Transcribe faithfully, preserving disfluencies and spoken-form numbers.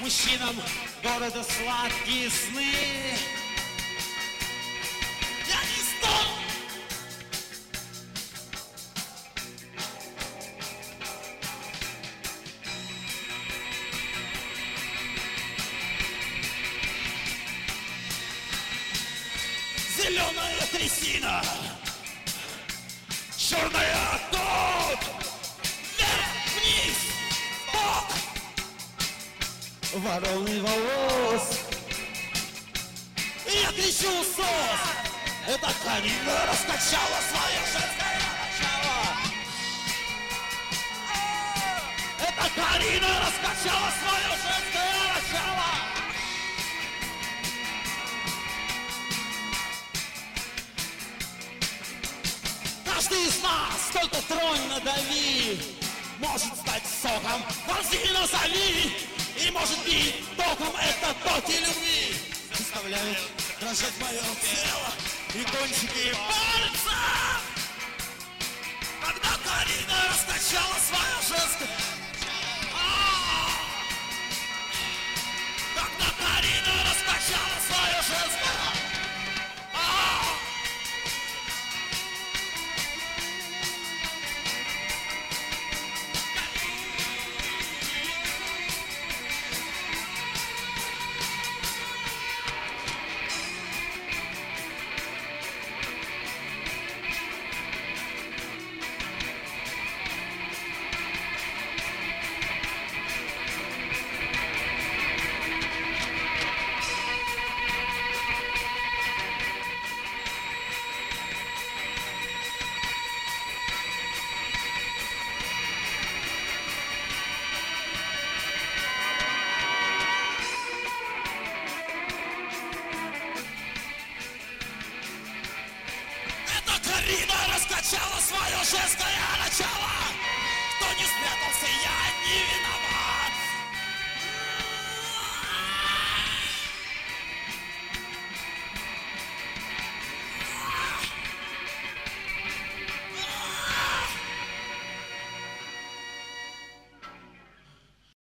мужчинам города сладкие сны. Я не стол. Зеленая трясина, черная тут, вверх, вниз, бок. Вороный волос, и я кричу сос. Это Карина раскачала свое женское начало. Это Карина раскачала свое женское начало. Каждый из нас, только тронь надави, может стать соком, волзи назови. И может бить током это токи любви. Заставляют дрожать мое тело и кончики пальцев. Когда Карина раскачала свое женское